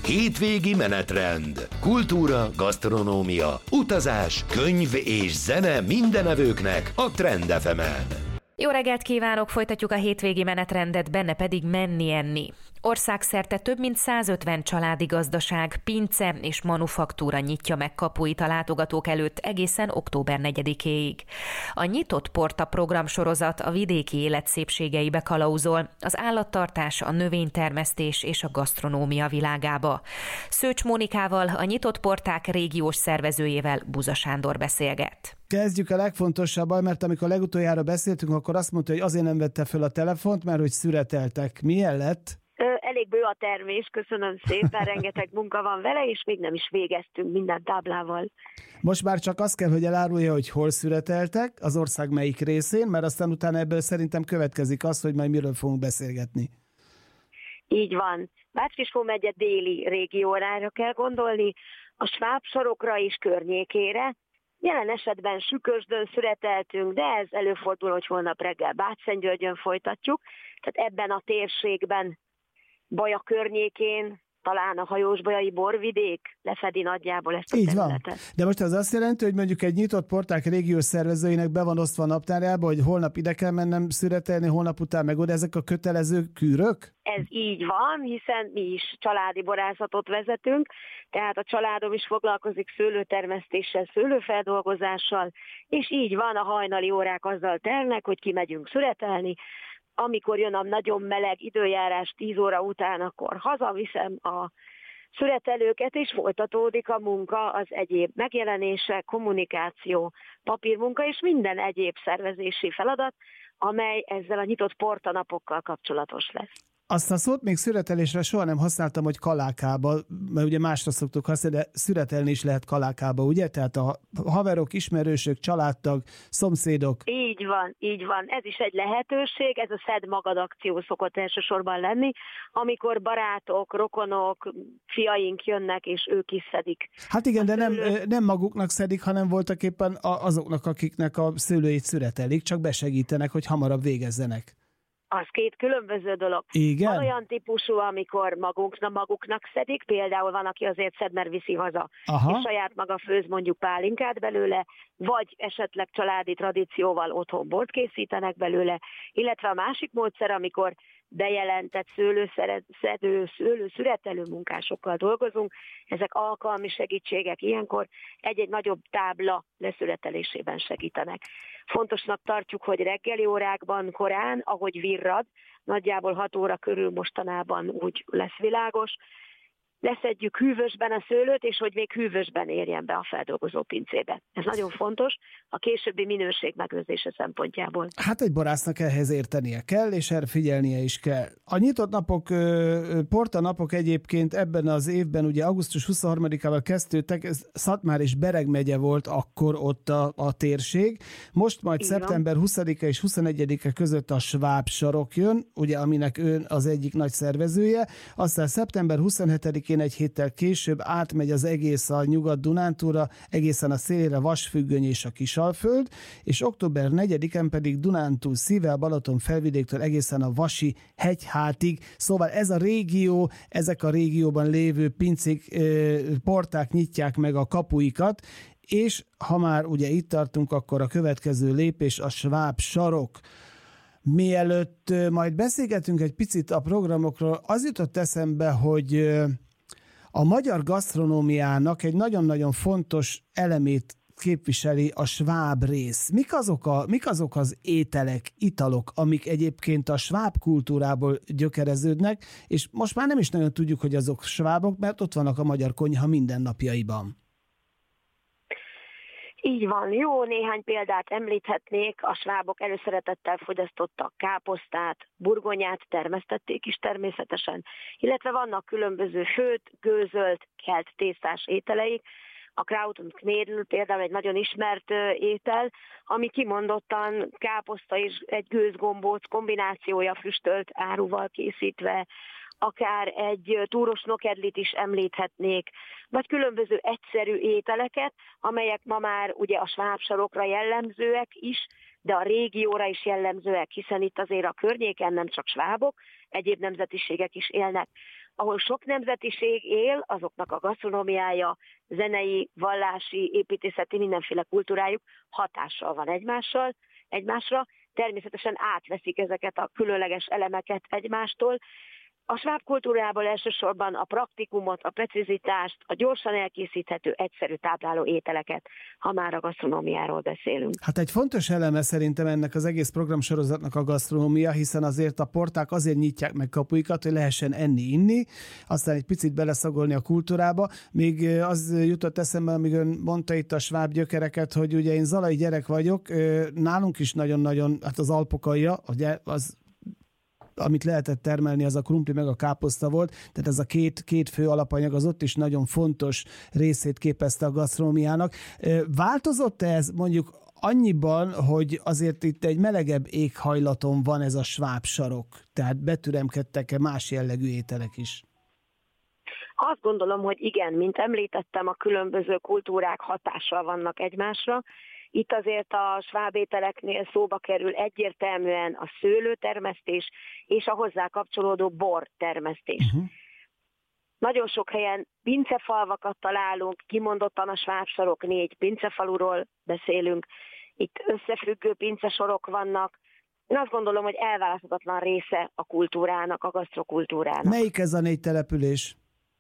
Hétvégi menetrend. Kultúra, gasztronómia, utazás, könyv és zene mindenevőknek a Trend FM-en. Jó reggelt kívánok, folytatjuk a hétvégi menetrendet, benne pedig menni-enni. Országszerte több mint 150 családi gazdaság, pince és manufaktúra nyitja meg kapuit a látogatók előtt egészen október 4-éig. A Nyitott Porta programsorozat a vidéki élet szépségeibe kalauzol, az állattartás, a növénytermesztés és a gasztronómia világába. Szőcs Mónikával, a Nyitott Porták régiós szervezőjével Buza Sándor beszélget. Kezdjük a legfontosabbal, mert amikor legutoljára beszéltünk, akkor azt mondta, hogy azért nem vette fel a telefont, mert hogy szüreteltek. Milyen lett? Elég bő a termés, köszönöm szépen, rengeteg munka van vele, és még nem is végeztünk minden táblával. Most már csak azt kell, hogy elárulja, hogy hol szüreteltek, az ország melyik részén, mert aztán utána ebből szerintem következik az, hogy majd miről fogunk beszélgetni. Így van. Bács-Kiskun megye déli régiórára kell gondolni, a Sváb sarokra és környékére. Jelen esetben Sükösdön szüreteltünk, de ez előfordul, hogy holnap reggel Bács-Szentgyörgyön folytatjuk. Tehát ebben a térségben, Baja környékén, talán a Hajósbajai borvidék lefedi nagyjából ezt a területet. Van. De most az azt jelenti, hogy mondjuk egy Nyitott Porták régiós szervezőinek be van osztva a naptárjába, hogy holnap ide kell mennem szüretelni, holnap után meg oda, ezek a kötelező kűrök? Ez így van, hiszen mi is családi borászatot vezetünk, tehát a családom is foglalkozik szőlőtermesztéssel, szőlőfeldolgozással, és így van, a hajnali órák azzal telnek, hogy kimegyünk szüretelni. Amikor jön a nagyon meleg időjárás 10 óra után, akkor hazaviszem a szüretelőket, és folytatódik a munka, az egyéb megjelenések, kommunikáció, papírmunka és minden egyéb szervezési feladat, amely ezzel a Nyitott Porta napokkal kapcsolatos lesz. Azt a szót még szüretelésre soha nem használtam, hogy kalákába, mert ugye másra szoktuk használni, de szüretelni is lehet kalákába, ugye? Tehát a haverok, ismerősök, családtag, szomszédok. Így van. Ez is egy lehetőség, ez a Szedd magad akció szokott elsősorban lenni, amikor barátok, rokonok, fiaink jönnek, és ők is szedik. Hát igen, de nem maguknak szedik, hanem voltak éppen azoknak, akiknek a szőlőit szüretelik, csak besegítenek, hogy hamarabb végezzenek. Az két különböző dolog. Igen? Van olyan típusú, amikor maguknak szedik, például van, aki azért szed, mert viszi haza, és saját maga főz mondjuk pálinkát belőle, vagy esetleg családi tradícióval otthon bort készítenek belőle, illetve a másik módszer, amikor bejelentett szőlőszüretelő munkásokkal dolgozunk, ezek alkalmi segítségek, ilyenkor egy-egy nagyobb tábla leszüretelésében segítenek. Fontosnak tartjuk, hogy reggeli órákban korán, ahogy virrad, nagyjából 6 óra körül mostanában úgy lesz világos, leszedjük hűvösben a szőlőt, és hogy még hűvösben érjen be a feldolgozó pincébe. Ez nagyon fontos a későbbi minőség megőrzése szempontjából. Hát egy borásznak ehhez értenie kell, és erre figyelnie is kell. A Nyitott Napok, Porta napok egyébként ebben az évben, ugye augusztus 23-ával kezdődtek, Szatmár és Bereg megye volt akkor ott a térség. Most majd szeptember 20-a és 21-e között a Sváb sarok jön, ugye aminek ön az egyik nagy szervezője, aztán szeptember 27-én egy héttel később átmegy az egész a Nyugat-Dunántúlra, egészen a szélére Vasfüggöny és a Kisalföld, és október 4-en pedig Dunántúl szíve a Balaton felvidéktől egészen a Vasi hegyhátig. Szóval ez a régió, ezek a régióban lévő pincék, porták nyitják meg a kapuikat, és ha már ugye itt tartunk, akkor a következő lépés a Sváb sarok. Mielőtt majd beszélgetünk egy picit a programokról, az jutott eszembe, hogy a magyar gasztronómiának egy nagyon-nagyon fontos elemét képviseli a sváb rész. Mik azok az ételek, italok, amik egyébként a sváb kultúrából gyökereződnek, és most már nem is nagyon tudjuk, hogy azok svábok, mert ott vannak a magyar konyha mindennapjaiban. Így van, jó néhány példát említhetnék, a svábok előszeretettel fogyasztottak káposztát, burgonyát termesztették is természetesen, illetve vannak különböző főtt, gőzölt, kelt tésztás ételeik. A Kraut und Knödel például egy nagyon ismert étel, ami kimondottan káposzta és egy gőzgombóc kombinációja füstölt áruval készítve, akár egy túros nokedlit is említhetnék, vagy különböző egyszerű ételeket, amelyek ma már ugye a sváb sarokra jellemzőek is, de a régióra is jellemzőek, hiszen itt azért a környéken nem csak svábok, egyéb nemzetiségek is élnek. ahol sok nemzetiség él, azoknak a gasztronómiája, zenei, vallási, építészeti, mindenféle kultúrájuk hatással van egymásra. Természetesen átveszik ezeket a különleges elemeket egymástól. A sváb kultúrából elsősorban a praktikumot, a precizitást, a gyorsan elkészíthető, egyszerű tápláló ételeket, ha már a gasztronómiáról beszélünk. Hát egy fontos eleme szerintem ennek az egész programsorozatnak a gasztronómia, hiszen azért a porták azért nyitják meg kapuikat, hogy lehessen enni-inni, aztán egy picit beleszagolni a kultúrába. Még az jutott eszembe, amíg ön mondta itt a sváb gyökereket, hogy ugye én zalai gyerek vagyok, nálunk is nagyon-nagyon, hát az alpokalja, ugye az amit lehetett termelni, az a krumpli meg a káposzta volt, tehát ez a két fő alapanyag az ott is nagyon fontos részét képezte a gasztronómiának. Változott ez mondjuk annyiban, hogy azért itt egy melegebb éghajlaton van ez a sváb sarok, tehát betüremkedtek-e más jellegű ételek is? Azt gondolom, hogy igen, mint említettem, a különböző kultúrák hatással vannak egymásra. Itt azért a sváb ételeknél szóba kerül egyértelműen a szőlőtermesztés és a hozzá kapcsolódó bortermesztés. Nagyon sok helyen pincefalvakat találunk, kimondottan a svábsorok 4 pincefaluról beszélünk, itt összefüggő pincesorok vannak. Én azt gondolom, hogy elválaszthatatlan része a kultúrának, a gasztrokultúrának. Melyik ez a 4 település?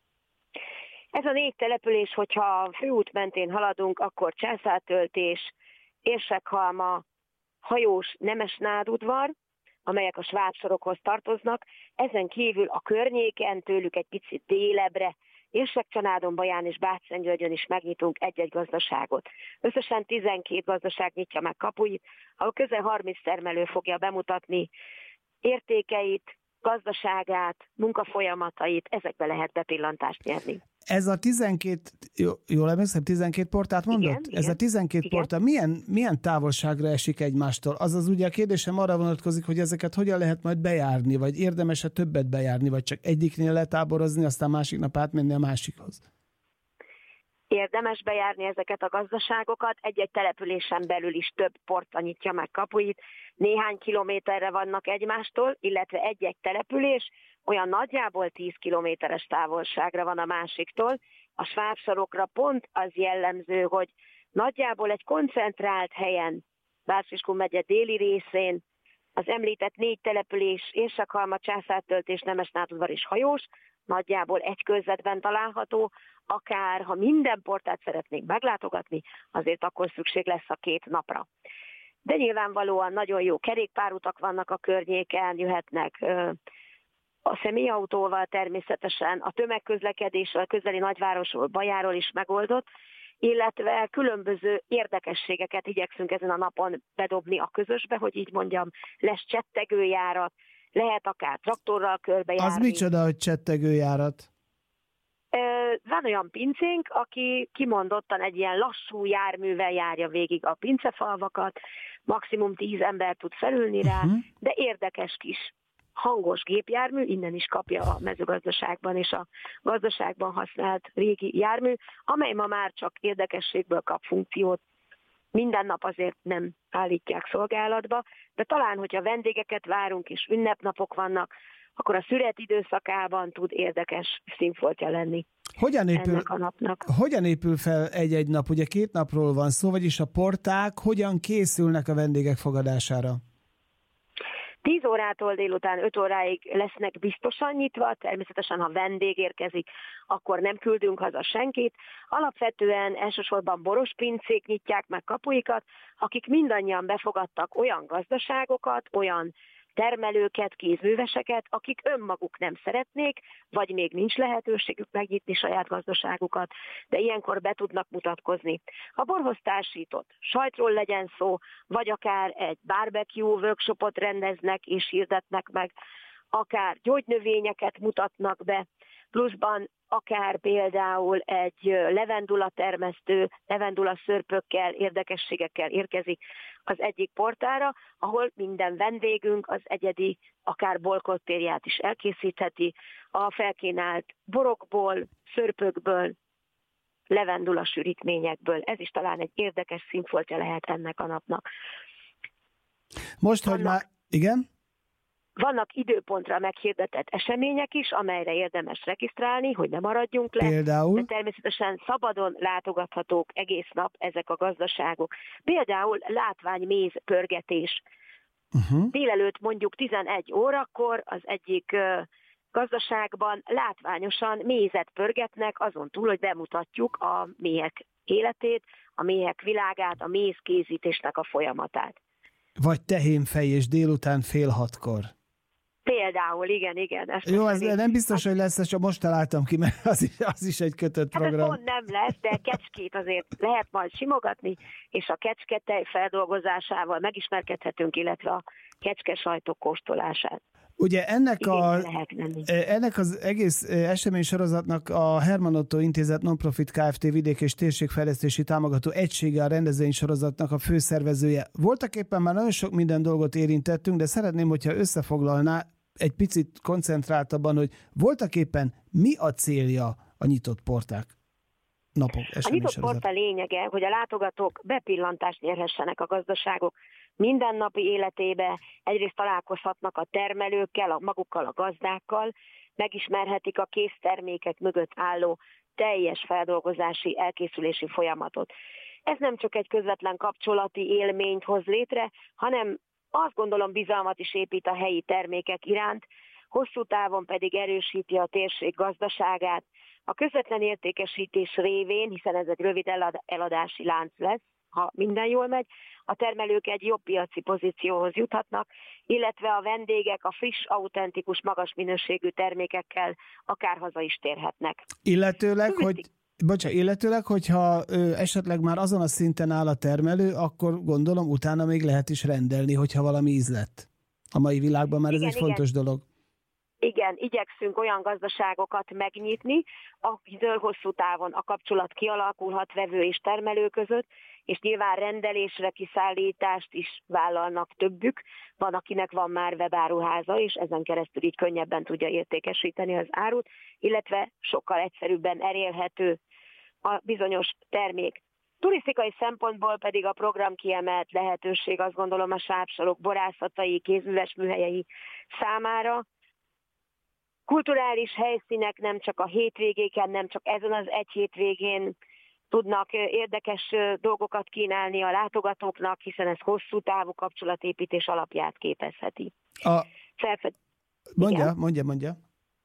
Ez a 4 település, hogyha a főút mentén haladunk, akkor Császártöltés, Érsekhalma, Hajós, Nemesnádudvar, amelyek a svábsorokhoz tartoznak. Ezen kívül a környéken, tőlük egy picit délebbre, Érsekcsanádon, Baján és Bács-Szentgyörgyön is megnyitunk egy-egy gazdaságot. Összesen 12 gazdaság nyitja meg kapuit, ahol közel 30 termelő fogja bemutatni értékeit, gazdaságát, munkafolyamatait, ezekbe lehet bepillantást nyerni. Ez a 12, jól emlékszem, 12 portát mondott? Igen, ez a 12 portát milyen távolságra esik egymástól? Azaz ugye a kérdésem arra vonatkozik, hogy ezeket hogyan lehet majd bejárni, vagy érdemes-e többet bejárni, vagy csak egyiknél letáborozni, aztán másik nap átmenni a másikhoz? Érdemes bejárni ezeket a gazdaságokat, egy-egy településen belül is több porta nyitja meg kapuit, néhány kilométerre vannak egymástól, illetve egy-egy település olyan nagyjából 10 kilométeres távolságra van a másiktól. A svábsorokra pont az jellemző, hogy nagyjából egy koncentrált helyen, Bács-Kiskun megye déli részén, az említett 4 település, Érsekhalma, Császártöltés, Nemesnádudvar és Hajós, nagyjából egy körzetben található, akár ha minden portát szeretnénk meglátogatni, azért akkor szükség lesz a 2 napra. De nyilvánvalóan nagyon jó kerékpárutak vannak a környéken, jöhetnek a személyautóval természetesen, a tömegközlekedés a közeli nagyvárosról, Bajáról is megoldott, illetve különböző érdekességeket igyekszünk ezen a napon bedobni a közösbe, hogy így mondjam, lesz csettegőjárat, lehet akár traktorral körbejárni. Az micsoda, hogy csettegőjárat? Van olyan pincénk, aki kimondottan egy ilyen lassú járművel járja végig a pincefalvakat, maximum 10 ember tud felülni rá, de érdekes kis hangos gépjármű, innen is kapja a mezőgazdaságban és a gazdaságban használt régi jármű, amely ma már csak érdekességből kap funkciót. Minden nap azért nem állítják szolgálatba, de talán, hogyha vendégeket várunk és ünnepnapok akkor a szüret időszakában tud érdekes színfoltja lenni ennek a napnak. Hogyan épül fel egy-egy nap? Ugye 2 napról van szó, vagyis a porták hogyan készülnek a vendégek fogadására? 10 órától délután 5 óráig lesznek biztosan nyitva, természetesen ha vendég érkezik, akkor nem küldünk haza senkit. Alapvetően elsősorban boros pincék nyitják meg kapuikat, akik mindannyian befogadtak olyan gazdaságokat, olyan termelőket, kézműveseket, akik önmaguk nem szeretnék, vagy még nincs lehetőségük megnyitni saját gazdaságukat, de ilyenkor be tudnak mutatkozni. A borhoz társított sajtról legyen szó, vagy akár egy barbecue workshopot rendeznek és hirdetnek meg, akár gyógynövényeket mutatnak be, pluszban akár például egy levendula termesztő, levendula szörpökkel, érdekességekkel érkezik az egyik portára, ahol minden vendégünk az egyedi, akár bolkottérját is elkészítheti, a felkínált borokból, szörpökből, levendula sűrítményekből. Ez is talán egy érdekes színfoltja lehet ennek a napnak. Most, hogy már... Igen? Vannak időpontra meghirdetett események is, amelyre érdemes regisztrálni, hogy ne maradjunk le. Például? De természetesen szabadon látogathatók egész nap ezek a gazdaságok. Például látványméz pörgetés. Délelőtt mondjuk 11 órakor az egyik gazdaságban látványosan mézet pörgetnek, azon túl, hogy bemutatjuk a méhek életét, a méhek világát, a mézkészítésnek a folyamatát. Vagy tehénfej és délután 5:30. Például, igen. Jó, ez nem biztos, hogy lesz, csak most találtam ki, mert az is egy kötött program. Ez pont nem lesz, de kecskét azért lehet majd simogatni, és a kecsketej feldolgozásával megismerkedhetünk, illetve a kecskesajtok kóstolását. Ugye ennek az egész esemény sorozatnak a Hermann Otto Intézet Nonprofit Kft. Vidék- és térségfejlesztési támogató egysége a rendezvény sorozatnak a főszervezője. Voltak éppen már nagyon sok minden dolgot érintettünk, de szeretném, hogyha összefoglalná egy picit koncentráltabban, hogy voltak éppen mi a célja a nyitott porták napok esemény sorozat. A nyitott portál lényege, hogy a látogatók bepillantást nyerhessenek a gazdaságok mindennapi életébe, egyrészt találkozhatnak a termelőkkel, magukkal a gazdákkal, megismerhetik a késztermékek mögött álló teljes feldolgozási, elkészülési folyamatot. Ez nem csak egy közvetlen kapcsolati élményt hoz létre, hanem azt gondolom bizalmat is épít a helyi termékek iránt, hosszú távon pedig erősíti a térség gazdaságát. A közvetlen értékesítés révén, hiszen ez egy rövid eladási lánc lesz, ha minden jól megy, a termelők egy jobb piaci pozícióhoz juthatnak, illetve a vendégek a friss, autentikus, magas minőségű termékekkel akár haza is térhetnek. Illetőleg, hogyha esetleg már azon a szinten áll a termelő, akkor gondolom utána még lehet is rendelni, hogyha valami ízlett. A mai világban már ez egy fontos dolog. Igen, igyekszünk olyan gazdaságokat megnyitni, akitől hosszú távon a kapcsolat kialakulhat vevő és termelő között, és nyilván rendelésre, kiszállítást is vállalnak többük. Van, akinek van már webáruháza, és ezen keresztül így könnyebben tudja értékesíteni az árut, illetve sokkal egyszerűbben elérhető a bizonyos termék. Turisztikai szempontból pedig a program kiemelt lehetőség, azt gondolom, a sápsalok borászatai, kézműves műhelyei számára. Kulturális helyszínek nem csak a hétvégéken, nem csak ezen az egy hétvégén tudnak érdekes dolgokat kínálni a látogatóknak, hiszen ez hosszú távú kapcsolatépítés alapját képezheti. Mondja.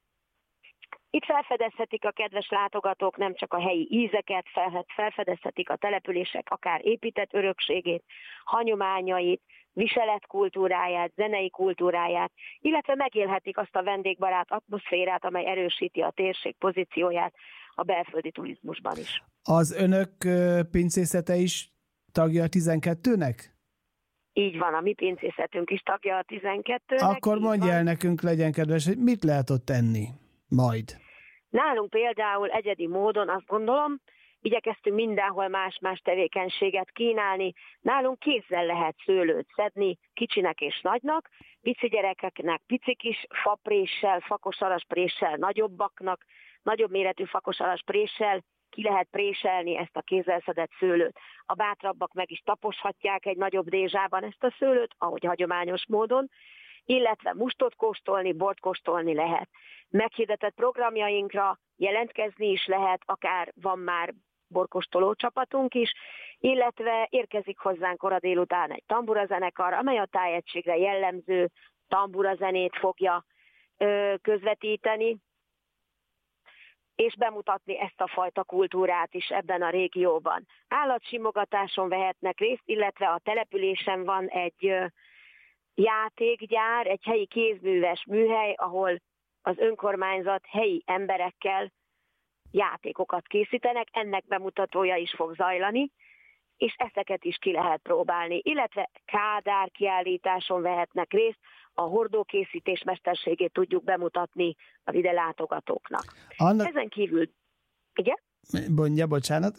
Itt felfedezhetik a kedves látogatók nem csak a helyi ízeket, felfedezhetik a települések akár épített örökségét, hagyományait, viseletkultúráját, zenei kultúráját, illetve megélhetik azt a vendégbarát atmoszférát, amely erősíti a térség pozícióját a belföldi turizmusban is. Az önök pincészete is tagja a 12-nek? Így van, a mi pincészetünk is tagja a 12-nek. Akkor mondja el nekünk, legyen kedves, hogy mit lehet ott tenni majd? Nálunk például egyedi módon azt gondolom, igyekeztünk mindenhol más-más tevékenységet kínálni. Nálunk kézzel lehet szőlőt szedni, kicsinek és nagynak, pici gyerekeknek pici kis fapréssel, fakosalas-préssel, nagyobbaknak, nagyobb méretű fakosalas-préssel ki lehet préselni ezt a kézzel szedett szőlőt. A bátrabbak meg is taposhatják egy nagyobb dézsában ezt a szőlőt, ahogy hagyományos módon, illetve mustot kóstolni, bort kóstolni lehet. Meghirdetett programjainkra jelentkezni is lehet, akár van már borkóstoló csapatunk is, illetve érkezik hozzánk kora délután egy tamburazenekar, amely a tájegységre jellemző tamburazenét fogja közvetíteni, és bemutatni ezt a fajta kultúrát is ebben a régióban. Állatsimogatáson vehetnek részt, illetve a településen van egy játékgyár, egy helyi kézműves műhely, ahol az önkormányzat helyi emberekkel játékokat készítenek, ennek bemutatója is fog zajlani, és ezeket is ki lehet próbálni, illetve kádár kiállításon vehetnek részt, a hordókészítés mesterségét tudjuk bemutatni az ide látogatóknak. Ezen kívül... Igen? Mondja, bocsánat.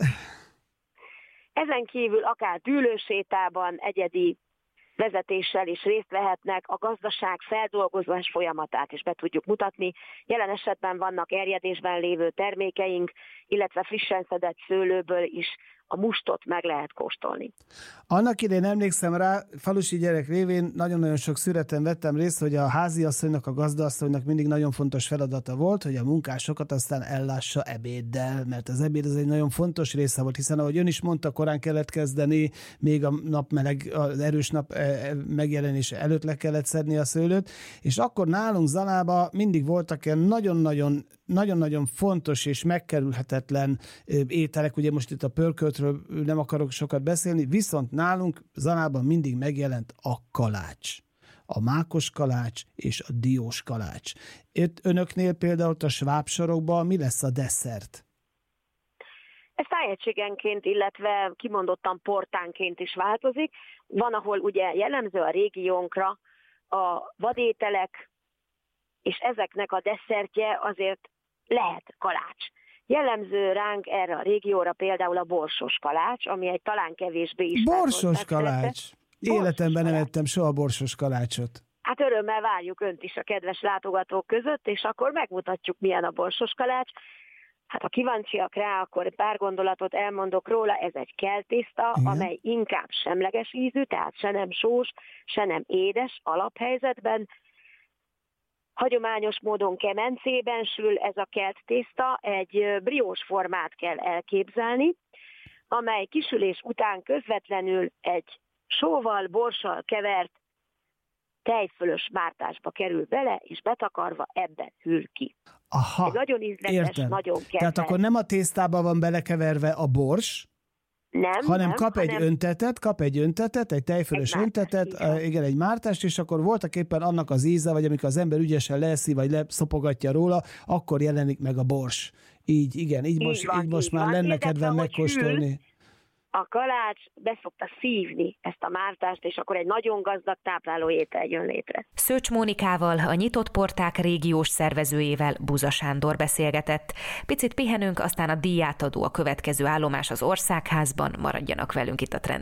Ezen kívül akár dűlősétában egyedi vezetéssel is részt vehetnek, a gazdaság feldolgozás folyamatát is be tudjuk mutatni. Jelen esetben vannak erjedésben lévő termékeink, illetve frissen szedett szőlőből is a mustot meg lehet kóstolni. Annak idején emlékszem rá, falusi gyerek révén nagyon-nagyon sok születen vettem részt, hogy a háziasszonynak, a gazdaasszonynak mindig nagyon fontos feladata volt, hogy a munkásokat aztán ellássa ebéddel, mert az ebéd az egy nagyon fontos része volt, hiszen ahogy ön is mondta, korán kellett kezdeni, még a napmeleg, az erős nap megjelenése előtt le kellett szedni a szőlőt, és akkor nálunk Zalába mindig voltak ilyen nagyon-nagyon fontos és megkerülhetetlen ételek, ugye most itt a pörköltről nem akarok sokat beszélni, viszont nálunk Zalában mindig megjelent a kalács. A mákos kalács és a diós kalács. Itt önöknél például a sváb sarokban mi lesz a desszert? Ez tájegységenként, illetve kimondottan portánként is változik. Van, ahol ugye jellemző a régiónkra a vadételek, és ezeknek a desszertje azért lehet kalács. Jellemző ránk erre a régióra például a borsos kalács, ami egy talán kevésbé ismert. Borsos kalács? Életemben nem ettem soha borsos kalácsot. Hát örömmel várjuk önt is a kedves látogatók között, és akkor megmutatjuk, milyen a borsos kalács. Hát ha kíváncsiak rá, akkor pár gondolatot elmondok róla. Ez egy keltészta, amely inkább semleges ízű, tehát se nem sós, se nem édes alaphelyzetben. Hagyományos módon kemencében sül ez a kelt tészta, egy briós formát kell elképzelni, amely kisülés után közvetlenül egy sóval, borssal kevert tejfölös mártásba kerül bele, és betakarva ebben hűl ki. Aha, egy nagyon ízletes, értem. nagyon kedves. Tehát akkor nem a tésztába van belekeverve a bors, hanem kap egy öntetet, egy tejfölös öntetet, igen, egy mártást, és akkor voltak éppen annak az íze, vagy amikor az ember ügyesen leeszi, vagy leszopogatja róla, akkor jelenik meg a bors. Így most már lenne kedvem megkóstolni. A kalács beszokta szívni ezt a mártást, és akkor egy nagyon gazdag tápláló étel jön létre. Szőcs Mónikával, a Nyitott Porták régiós szervezőjével Buza Sándor beszélgetett. Picit pihenünk, aztán a díjátadó a következő állomás az Országházban. Maradjanak velünk itt a Trend